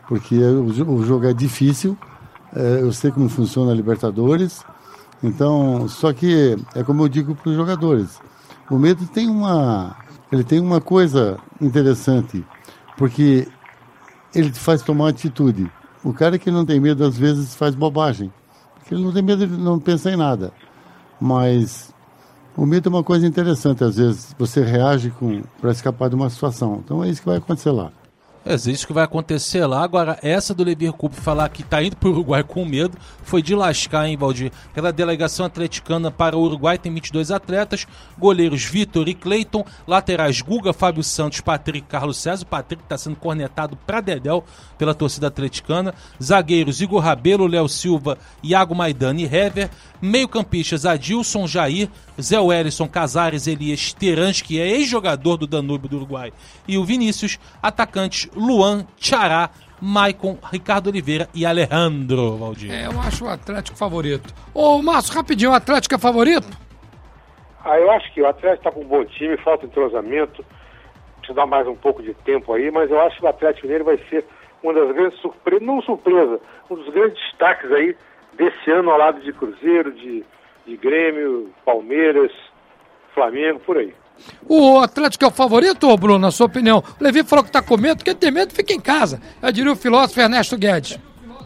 porque o, o jogo é difícil, é, eu sei como funciona a Libertadores, então, só que é como eu digo para os jogadores, o medo tem uma, ele tem uma coisa interessante, porque ele te faz tomar atitude. O cara que não tem medo, às vezes, faz bobagem, porque ele não tem medo, ele não pensa em nada, mas o medo é uma coisa interessante, às vezes você reage para escapar de uma situação. Então é isso que vai acontecer lá. É isso que vai acontecer lá. Agora, essa do Levir Coupe falar que tá indo pro Uruguai com medo foi de lascar, hein, Valdir? Aquela delegação atleticana para o Uruguai tem vinte e dois atletas, goleiros Vitor e Cleiton, laterais Guga, Fábio Santos, Patrick e Carlos César. O Patrick está sendo cornetado pra dedéu pela torcida atleticana. Zagueiros Igor Rabelo, Léo Silva, Iago Maidana e Hever. Meio-campistas Adilson, Jair, Zé Wellison, Casares, Elias, Terans, que é ex-jogador do Danúbio do Uruguai, e o Vinícius. Atacantes Luan, Tchará, Maicon, Ricardo Oliveira e Alejandro, Valdir. É, eu acho o Atlético favorito. Ô, Márcio, rapidinho, o Atlético é favorito? Ah, eu acho que o Atlético está com um bom time, falta entrosamento, precisa dar mais um pouco de tempo aí, mas eu acho que o Atlético Mineiro vai ser uma das grandes surpresas, não surpresa, um dos grandes destaques aí desse ano ao lado de Cruzeiro, de, de Grêmio, Palmeiras, Flamengo, por aí. O Atlético é o favorito, Bruno, na sua opinião? O Levi falou que tá com medo, quem tem medo fica em casa. Eu diria o filósofo Ernesto Guedes.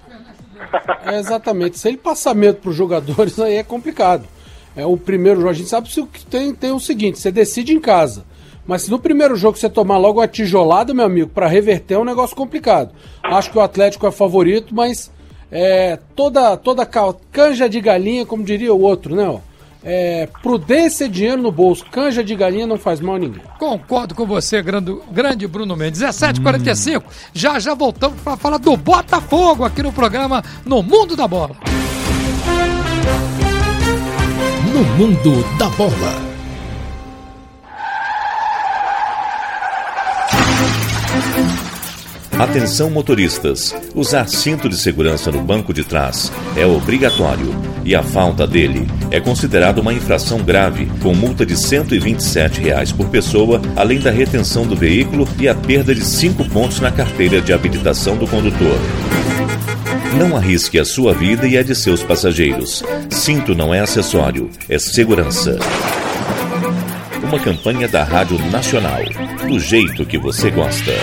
É, exatamente, se ele passar medo para os jogadores aí é complicado. É o primeiro jogo, a gente sabe que tem, tem o seguinte, você decide em casa. Mas se no primeiro jogo você tomar logo uma tijolada, meu amigo, para reverter é um negócio complicado. Acho que o Atlético é favorito, mas é, toda, toda canja de galinha, como diria o outro, né? Ó, é, prudência e dinheiro no bolso. Canja de galinha não faz mal a ninguém. Concordo com você, grande, grande Bruno Mendes. dezessete e quarenta e cinco, hum. já já voltamos para falar do Botafogo aqui no programa No Mundo da Bola. No Mundo da Bola. Atenção motoristas, usar cinto de segurança no banco de trás é obrigatório e a falta dele é considerada uma infração grave, com multa de cento e vinte e sete reais por pessoa, além da retenção do veículo e a perda de cinco pontos na carteira de habilitação do condutor. Não arrisque a sua vida e a de seus passageiros. Cinto não é acessório, é segurança. Uma campanha da Rádio Nacional, do jeito que você gosta.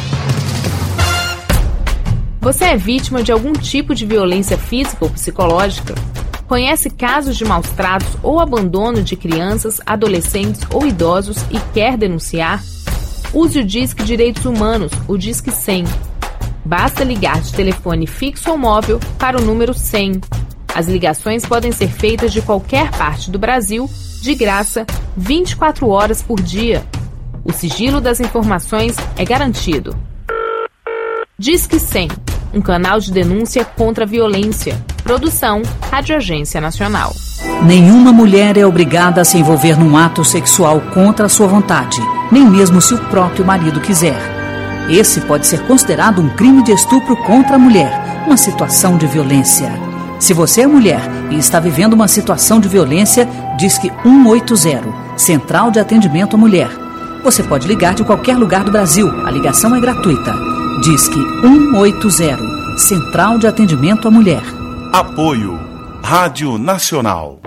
Você é vítima de algum tipo de violência física ou psicológica? Conhece casos de maus-tratos ou abandono de crianças, adolescentes ou idosos e quer denunciar? Use o Disque Direitos Humanos, o Disque cem. Basta ligar de telefone fixo ou móvel para o número cem. As ligações podem ser feitas de qualquer parte do Brasil, de graça, vinte e quatro horas por dia. O sigilo das informações é garantido. Disque cem, um canal de denúncia contra a violência. Produção, Rádio Agência Nacional. Nenhuma mulher é obrigada a se envolver num ato sexual contra a sua vontade, nem mesmo se o próprio marido quiser. Esse pode ser considerado um crime de estupro contra a mulher, uma situação de violência. Se você é mulher e está vivendo uma situação de violência, Disque cento e oitenta, Central de Atendimento à Mulher. Você pode ligar de qualquer lugar do Brasil, a ligação é gratuita. Disque cento e oitenta, Central de Atendimento à Mulher. Apoio Rádio Nacional.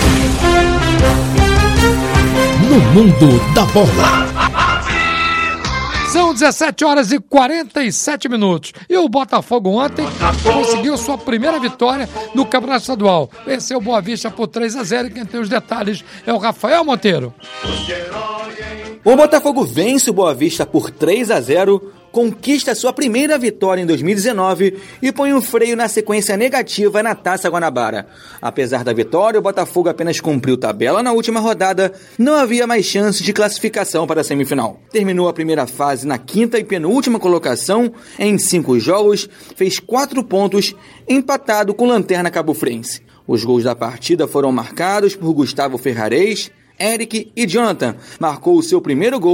No Mundo da Bola. São dezessete horas e quarenta e sete minutos. E o Botafogo ontem Botafogo. conseguiu sua primeira vitória no Campeonato Estadual. Venceu o Boa Vista por três a zero e quem tem os detalhes é o Rafael Monteiro. O Botafogo vence o Boa Vista por três a zero, conquista sua primeira vitória em dois mil e dezenove e põe um freio na sequência negativa na Taça Guanabara. Apesar da vitória, o Botafogo apenas cumpriu tabela na última rodada, não havia mais chance de classificação para a semifinal. Terminou a primeira fase na quinta e penúltima colocação, em cinco jogos, fez quatro pontos, empatado com Lanterna Cabofrense. Os gols da partida foram marcados por Gustavo Ferrarez, Eric e Jonathan. Marcou o seu primeiro gol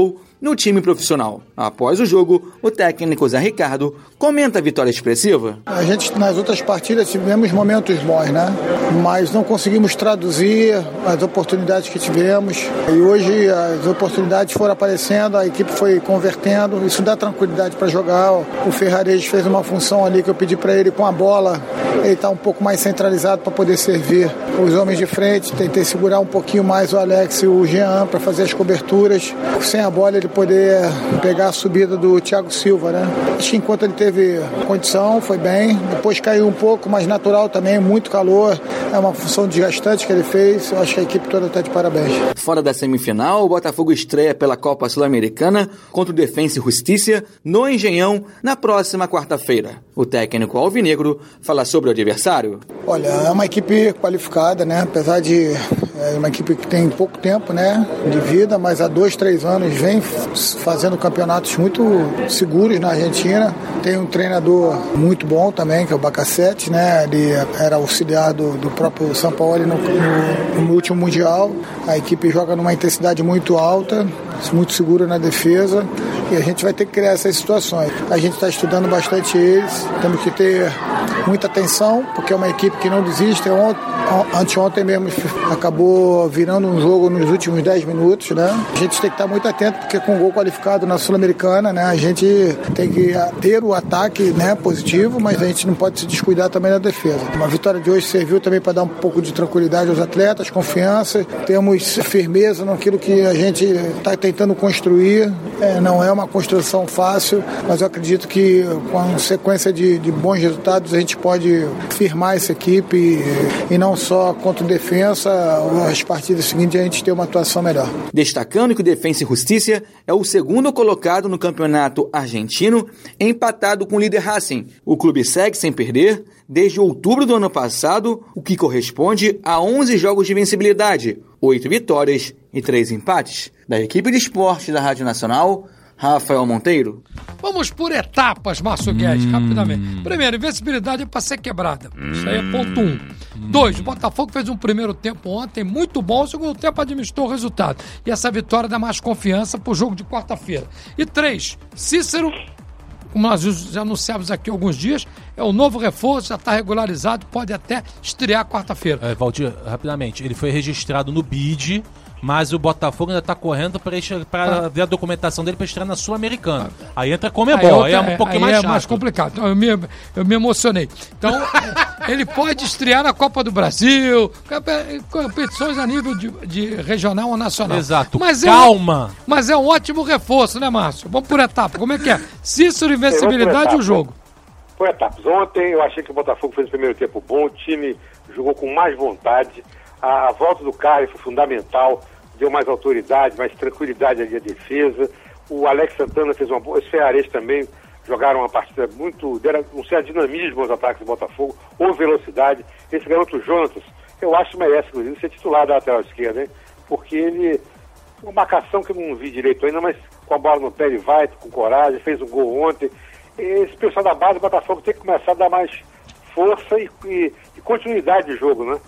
no time profissional. Após o jogo, o técnico Zé Ricardo comenta a vitória expressiva. A gente, nas outras partidas, tivemos momentos bons, né? Mas não conseguimos traduzir as oportunidades que tivemos. E hoje as oportunidades foram aparecendo, a equipe foi convertendo. Isso dá tranquilidade para jogar. O Ferrares fez uma função ali que eu pedi para ele com a bola. Ele está um pouco mais centralizado para poder servir os homens de frente. Tentei segurar um pouquinho mais o Alex e o Jean para fazer as coberturas. Sem a bola ele poder pegar a subida do Thiago Silva, né? Acho que enquanto ele teve condição, foi bem. Depois caiu um pouco, mas natural também, muito calor. É uma função desgastante que ele fez. Eu acho que a equipe toda está de parabéns. Fora da semifinal, o Botafogo estreia pela Copa Sul-Americana contra o Defensa e Justiça no Engenhão na próxima quarta-feira. O técnico alvinegro fala sobre o adversário. Olha, é uma equipe qualificada, né? Apesar de é uma equipe que tem pouco tempo, né, de vida, mas há dois, três anos vem fazendo campeonatos muito seguros na Argentina. Tem um treinador muito bom também, que é o Bacacete, né? Ele era auxiliar do, do próprio São Paulo no, no, no último Mundial. A equipe joga numa intensidade muito alta, muito segura na defesa, e a gente vai ter que criar essas situações. A gente está estudando bastante eles, temos que ter muita atenção, porque é uma equipe que não desiste. Anteontem mesmo acabou virando um jogo nos últimos dez minutos, né? A gente tem que estar muito atento, porque com gol qualificado na Sul-Americana, né, a gente tem que ter o ataque, né, positivo, mas a gente não pode se descuidar também da defesa. Uma vitória de hoje serviu também para dar um pouco de tranquilidade aos atletas, confiança, temos firmeza naquilo que a gente está tentando construir. É, não é uma construção fácil, mas eu acredito que com a sequência de, de bons resultados a gente pode firmar essa equipe e, e não só contra o Defensa, as partidas seguintes a gente ter uma atuação melhor. Destacando que o Defensa e Justiça é o segundo colocado no campeonato argentino, empatado com o líder Racing. O clube segue sem perder desde outubro do ano passado, o que corresponde a onze jogos de invencibilidade, oito vitórias e três empates. Da equipe de esporte da Rádio Nacional, Rafael Monteiro. Vamos por etapas, Márcio Guedes, hum. rapidamente. Primeiro, invencibilidade é para ser quebrada. Hum. Isso aí é ponto um. Hum. Dois, o Botafogo fez um primeiro tempo ontem muito bom, o segundo tempo administrou o resultado. E essa vitória dá mais confiança pro jogo de quarta-feira. E três, Cícero, como nós já anunciamos aqui há alguns dias, é o novo reforço, já está regularizado, pode até estrear quarta-feira. É, Valdir, rapidamente, ele foi registrado no B I D, mas o Botafogo ainda está correndo para ah. ver a documentação dele para estrear na Sul-Americana. Ah. Aí entra Comebol, aí, aí é um pouquinho mais é chato. mais complicado. Então, eu, me, eu me emocionei. Então, ele pode estrear na Copa do Brasil, competições a nível de, de regional ou nacional. Exato, mas calma. É um, mas é um ótimo reforço, né, Márcio? Vamos por etapa. Como é que é? Cícero, invencibilidade e o jogo. Foi etapas. Ontem eu achei que o Botafogo fez o primeiro tempo bom, o time jogou com mais vontade, a, a volta do Caio foi fundamental, deu mais autoridade, mais tranquilidade ali à defesa. O Alex Santana fez uma boa, os Ferrares também jogaram uma partida muito, deram um certo dinamismo aos ataques do Botafogo, ou velocidade. Esse garoto Jonatas, eu acho que merece, inclusive, ser titular da lateral esquerda, hein? Porque ele, uma marcação que eu não vi direito ainda, mas com a bola no pé ele vai, com coragem, fez um gol ontem. Esse pessoal da base do Botafogo tem que começar a dar mais força e, e, e continuidade de jogo, né?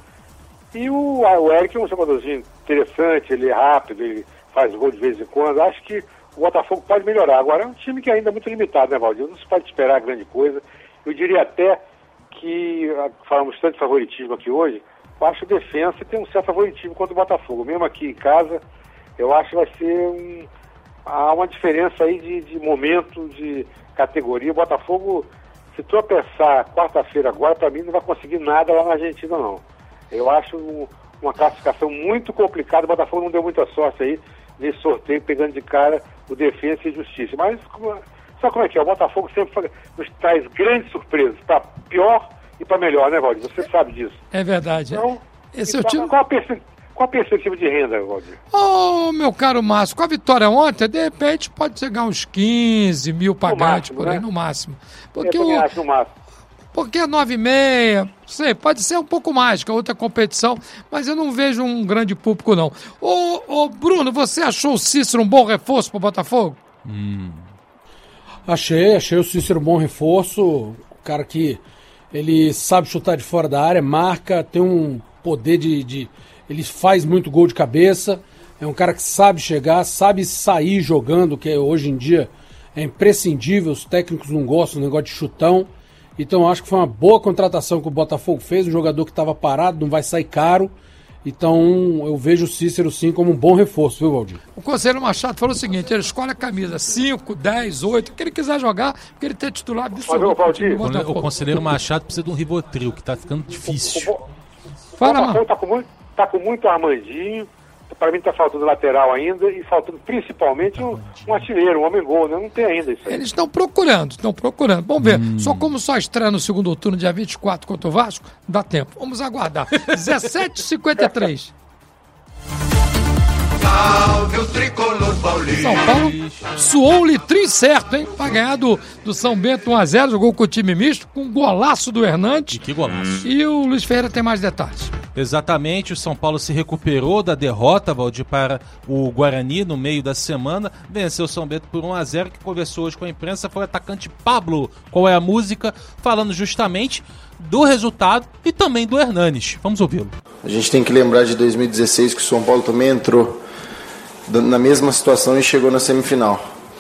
E o, o Eric é um jogadorzinho interessante, ele é rápido, ele faz gol de vez em quando. Acho que o Botafogo pode melhorar. Agora é um time que ainda é muito limitado, né, Valdir? Não se pode esperar grande coisa. Eu diria até que, falamos tanto de favoritismo aqui hoje, eu acho que a Defensa tem um certo favoritismo contra o Botafogo. Mesmo aqui em casa, eu acho que vai ser um... Há uma diferença aí de, de momento, de categoria. O Botafogo, se tropeçar quarta-feira agora, para mim não vai conseguir nada lá na Argentina, não. Eu acho um, uma classificação muito complicada. O Botafogo não deu muita sorte aí nesse sorteio, pegando de cara o Defensa e Justiça. Mas como, sabe como é que é? O Botafogo sempre nos traz grandes surpresas, para pior e para melhor, né, Valdir? Você sabe disso. É verdade. Então, esse então, é o time... qual, a perce... qual a perspectiva de renda, Valdir? Ô, oh, meu caro Márcio, com a vitória ontem, de repente pode chegar uns quinze mil pagantes por aí, né? No máximo. Porque Eu o... acho no máximo. Porque é nove e meia, sei, pode ser um pouco mais que a outra competição, mas eu não vejo um grande público, não. Ô, ô Bruno, você achou o Cícero um bom reforço para o Botafogo? Hum. Achei, achei o Cícero um bom reforço. O cara que ele sabe chutar de fora da área, marca, tem um poder de... de ele faz muito gol de cabeça. É um cara que sabe chegar, sabe sair jogando, que hoje em dia é imprescindível, os técnicos não gostam do negócio de chutão. Então acho que foi uma boa contratação que o Botafogo fez, um jogador que estava parado, não vai sair caro. Então eu vejo o Cícero sim como um bom reforço, viu, Valdir? O Conselheiro Machado falou o seguinte, ele escolhe a camisa cinco, dez, oito, que ele quiser jogar, porque ele tem titular absoluto. O Conselheiro Machado precisa de um Rivotril, que tá ficando difícil. O Botafogo tá com muito, tá com muito Armandinho, para mim tá faltando lateral ainda e faltando principalmente um, um artilheiro, um homem-gol, né? Não tem ainda isso aí. Eles estão procurando, estão procurando. Vamos ver, hum. só como só estreia no segundo turno, dia vinte e quatro contra o Vasco, dá tempo. Vamos aguardar. dezessete e cinquenta e três. São Paulo suou um litrinho certo, hein? Pra ganhar do, do São Bento um a zero, jogou com o time misto, com um golaço do Hernandes. E que golaço. E o Luiz Ferreira tem mais detalhes. Exatamente, o São Paulo se recuperou da derrota, Valdir, para o Guarani no meio da semana, venceu o São Bento por um a zero, que conversou hoje com a imprensa, foi o atacante Pablo, qual é a música, falando justamente do resultado e também do Hernanes. Vamos ouvi-lo. A gente tem que lembrar de dois mil e dezesseis, que o São Paulo também entrou na mesma situação e chegou na semifinal.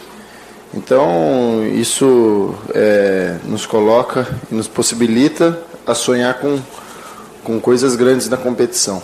Então isso é, nos coloca e nos possibilita a sonhar com, com coisas grandes na competição.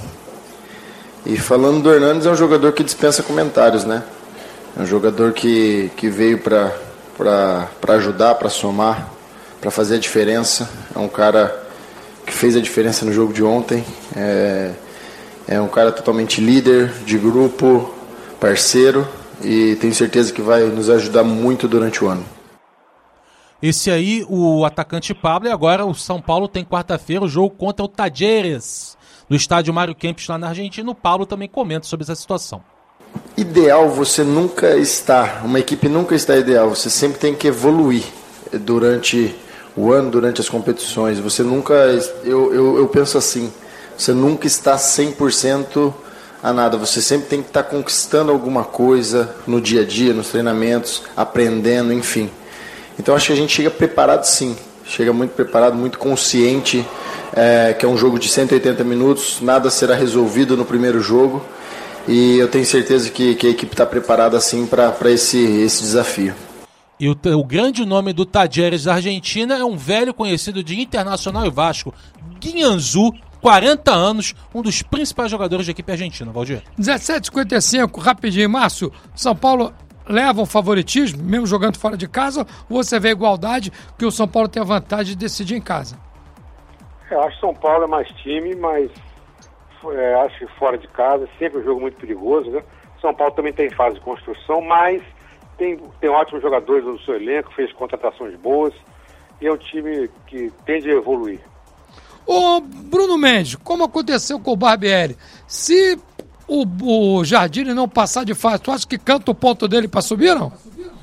E falando do Hernanes, é um jogador que dispensa comentários, né? É um jogador que, que veio para ajudar, para somar, para fazer a diferença. É um cara que fez a diferença no jogo de ontem. É, é um cara totalmente líder, de grupo, parceiro, e tenho certeza que vai nos ajudar muito durante o ano. Esse aí, o atacante Pablo, e agora o São Paulo tem quarta-feira o jogo contra o Talleres, no estádio Mário Kempis, lá na Argentina. O Pablo também comenta sobre essa situação. Ideal você nunca está, uma equipe nunca está ideal, você sempre tem que evoluir durante o ano, durante as competições. Você nunca, eu, eu, eu penso assim, você nunca está cem por cento a nada, você sempre tem que estar conquistando alguma coisa no dia a dia, nos treinamentos, aprendendo, enfim. Então acho que a gente chega preparado sim, chega muito preparado, muito consciente, é, que é um jogo de cento e oitenta minutos, nada será resolvido no primeiro jogo, e eu tenho certeza que, que a equipe está preparada assim para esse, esse desafio. E o, o grande nome do Talleres da Argentina é um velho conhecido de Internacional e Vasco, Guianzu, quarenta anos, um dos principais jogadores da equipe argentina, Valdir. dezessete e cinquenta e cinco, rapidinho, Márcio. São Paulo leva o favoritismo, mesmo jogando fora de casa, ou você vê a igualdade, que o São Paulo tem a vantagem de decidir em casa? Eu acho que São Paulo é mais time, mas é, acho que fora de casa, sempre um jogo muito perigoso, né? São Paulo também tem fase de construção, mas tem, tem ótimos jogadores no seu elenco, fez contratações boas, e é um time que tende a evoluir. Ô Bruno Mendes, como aconteceu com o Barbieri, se o, o Jardine não passar de fase, tu acha que canta o ponto dele para subir, não?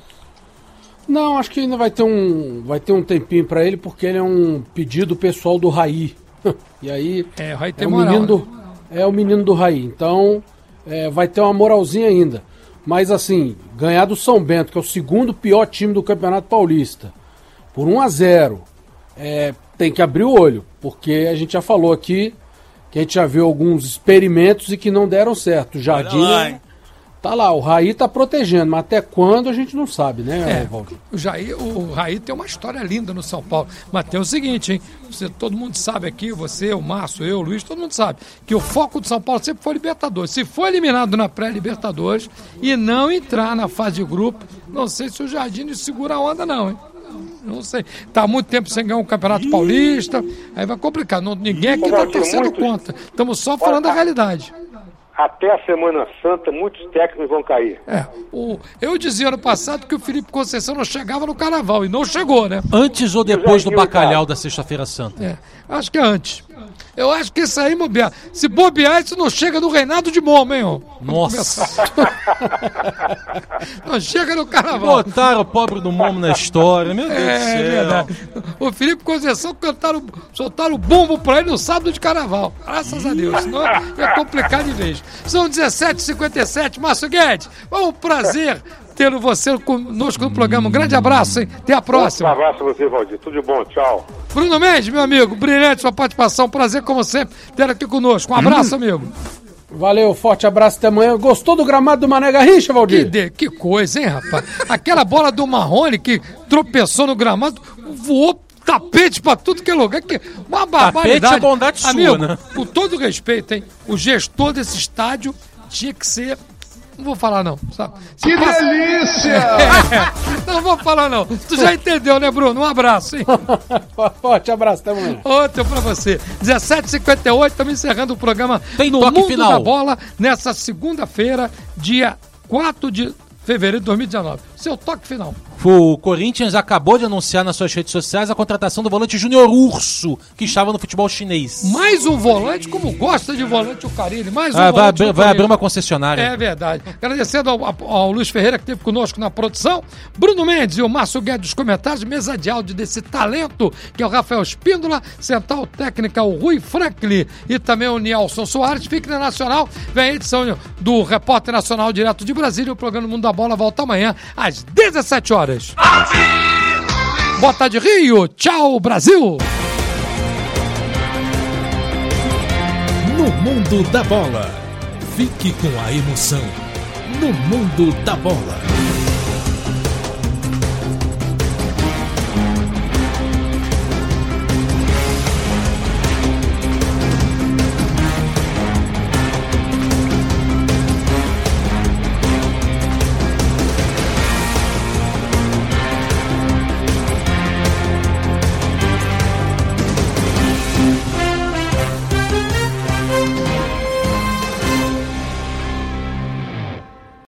Não, acho que ainda vai ter um, vai ter um tempinho para ele, porque ele é um pedido pessoal do Raí. E aí é, o Raí tem é, o moral, menino do, né? é o menino do Raí, então é, vai ter uma moralzinha ainda. Mas assim, ganhar do São Bento, que é o segundo pior time do Campeonato Paulista, por um a zero, é, tem que abrir o olho, porque a gente já falou aqui que a gente já viu alguns experimentos e que não deram certo. O Jardim tá lá, o Raí tá protegendo, mas até quando a gente não sabe, né, é, Valdir? O, Jair, o Raí tem uma história linda no São Paulo, mas tem o seguinte, hein? Você, todo mundo sabe aqui, você, o Márcio, eu, o Luiz, todo mundo sabe que o foco do São Paulo sempre foi Libertadores. Se for eliminado na pré-Libertadores e não entrar na fase de grupo, não sei se o Jardim segura a onda não, hein? Não sei, tá há muito tempo sem ganhar um Campeonato Ih. Paulista, aí vai complicar, não, ninguém aqui tá torcendo contra, estamos só falando da realidade. Até a Semana Santa, muitos técnicos vão cair. É, o, eu dizia ano passado que o Felipe Conceição não chegava no Carnaval, e não chegou, né? Antes ou depois do bacalhau da Sexta-feira Santa? É, acho que é antes. Eu acho que isso aí, bobear. Se bobear, isso não chega no Reinado de Momo, hein, ó. Nossa. Não chega no Carnaval. Botaram o pobre do Momo na história, meu Deus é, do céu. É verdade. O Felipe Conceição cantaram, soltaram o bumbo pra ele no sábado de Carnaval. Graças a Deus, senão ia complicar de vez. São dezessete e cinquenta e sete, Márcio Guedes. Foi um prazer ter você conosco no programa. Um grande abraço, hein? Até a próxima. Um abraço a você, Valdir. Tudo de bom. Tchau. Bruno Mendes, meu amigo, brilhante sua participação. Prazer, como sempre, ter aqui conosco. Um abraço, amigo. Valeu, forte abraço até amanhã. Gostou do gramado do Mané Garrincha, Valdir? Que, de, que coisa, hein, rapaz? Aquela bola do Marrone que tropeçou no gramado, voou tapete pra tudo que é lugar. Que, uma barbaridade. Tapete é bondade sua, Amigo, né? Com todo respeito, hein? O gestor desse estádio tinha que ser... Não vou falar, não. Sabe? Que passa... delícia! É, não vou falar, não. Tu já entendeu, né, Bruno? Um abraço, hein? Forte abraço, até amanhã. Outro pra você. dezessete e cinquenta e oito, estamos encerrando o programa Tem no toque Mundo final. da Bola, nessa segunda-feira, dia quatro de fevereiro de dois mil e dezenove. Seu toque final. O Corinthians acabou de anunciar nas suas redes sociais a contratação do volante Júnior Urso, que estava no futebol chinês. Mais um volante, como gosta de volante o Carille, mais um ah, volante. Vai, abrir, vai abrir uma concessionária. É verdade. Agradecendo ao, ao Luiz Ferreira, que esteve conosco na produção, Bruno Mendes e o Márcio Guedes dos comentários, mesa de áudio desse talento, que é o Rafael Espíndola, central técnica, o Rui Franklin e também o Nielson Soares. Fique na Nacional, vem a edição do Repórter Nacional direto de Brasília. O programa Mundo da Bola volta amanhã às dezessete horas. Boa tarde, Rio. Tchau, Brasil. No Mundo da Bola. Fique com a emoção. No Mundo da Bola.